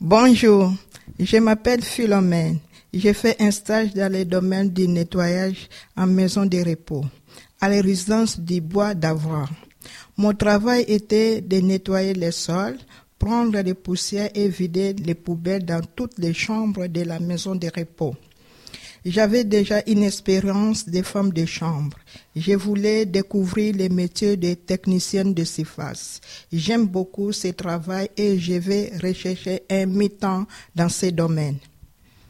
Bonjour, je m'appelle Philomène. J'ai fait un stage dans le domaine du nettoyage en maison de repos, à la résidence du Bois d'Avroy. Mon travail était de nettoyer les sols, prendre les poussières et vider les poubelles dans toutes les chambres de la maison de repos. J'avais déjà une expérience de femme de chambre. Je voulais découvrir les métiers de technicienne de surface. J'aime beaucoup ce travail et je vais rechercher un mi-temps dans ce domaine.